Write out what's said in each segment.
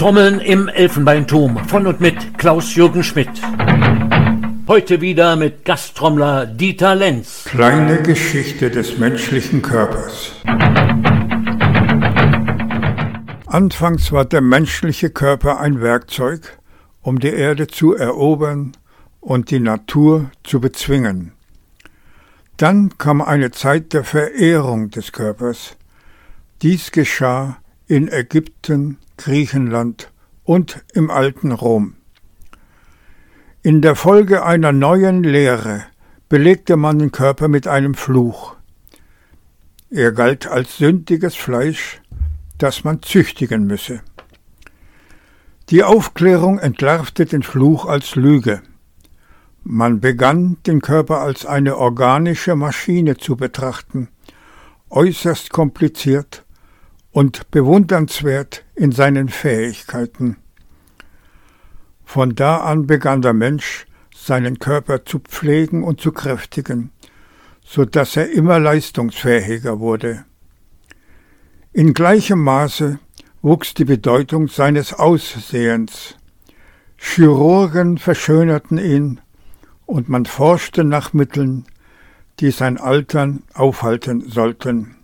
Trommeln im Elfenbeinturm von und mit Klaus-Jürgen Schmidt. Heute wieder mit Gasttrommler Dieter Lenz. Kleine Geschichte des menschlichen Körpers. Anfangs war der menschliche Körper ein Werkzeug, um die Erde zu erobern und die Natur zu bezwingen. Dann kam eine Zeit der Verehrung des Körpers. Dies geschah in Ägypten, Griechenland und im alten Rom. In der Folge einer neuen Lehre belegte man den Körper mit einem Fluch. Er galt als sündiges Fleisch, das man züchtigen müsse. Die Aufklärung entlarvte den Fluch als Lüge. Man begann, den Körper als eine organische Maschine zu betrachten, äußerst kompliziert und bewundernswert in seinen Fähigkeiten. Von da an begann der Mensch, seinen Körper zu pflegen und zu kräftigen, so dass er immer leistungsfähiger wurde. In gleichem Maße wuchs die Bedeutung seines Aussehens. Chirurgen verschönerten ihn und man forschte nach Mitteln, die sein Altern aufhalten sollten.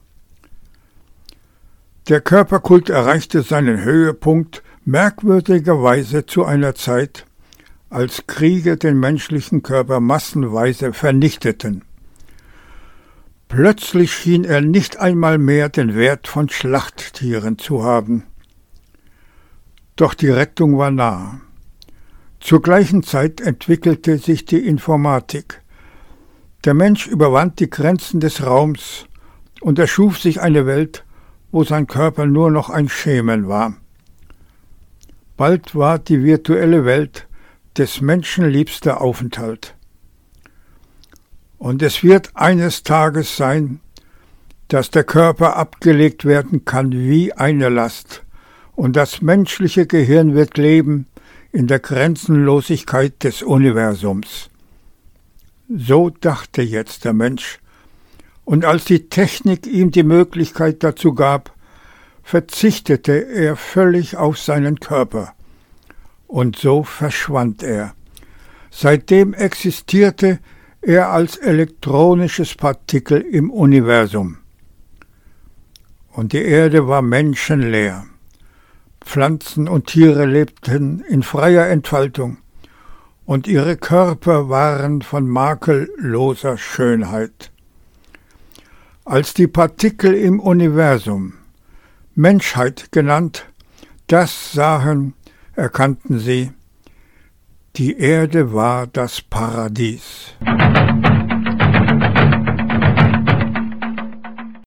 Der Körperkult erreichte seinen Höhepunkt merkwürdigerweise zu einer Zeit, als Kriege den menschlichen Körper massenweise vernichteten. Plötzlich schien er nicht einmal mehr den Wert von Schlachttieren zu haben. Doch die Rettung war nah. Zur gleichen Zeit entwickelte sich die Informatik. Der Mensch überwand die Grenzen des Raums und erschuf sich eine Welt, wo sein Körper nur noch ein Schemen war. Bald war die virtuelle Welt des Menschen liebster Aufenthalt. Und es wird eines Tages sein, dass der Körper abgelegt werden kann wie eine Last, und das menschliche Gehirn wird leben in der Grenzenlosigkeit des Universums. So dachte jetzt der Mensch, und als die Technik ihm die Möglichkeit dazu gab, verzichtete er völlig auf seinen Körper. Und so verschwand er. Seitdem existierte er als elektronisches Partikel im Universum. Und die Erde war menschenleer. Pflanzen und Tiere lebten in freier Entfaltung, und ihre Körper waren von makelloser Schönheit. Als die Partikel im Universum, Menschheit genannt, das sahen, erkannten sie, die Erde war das Paradies.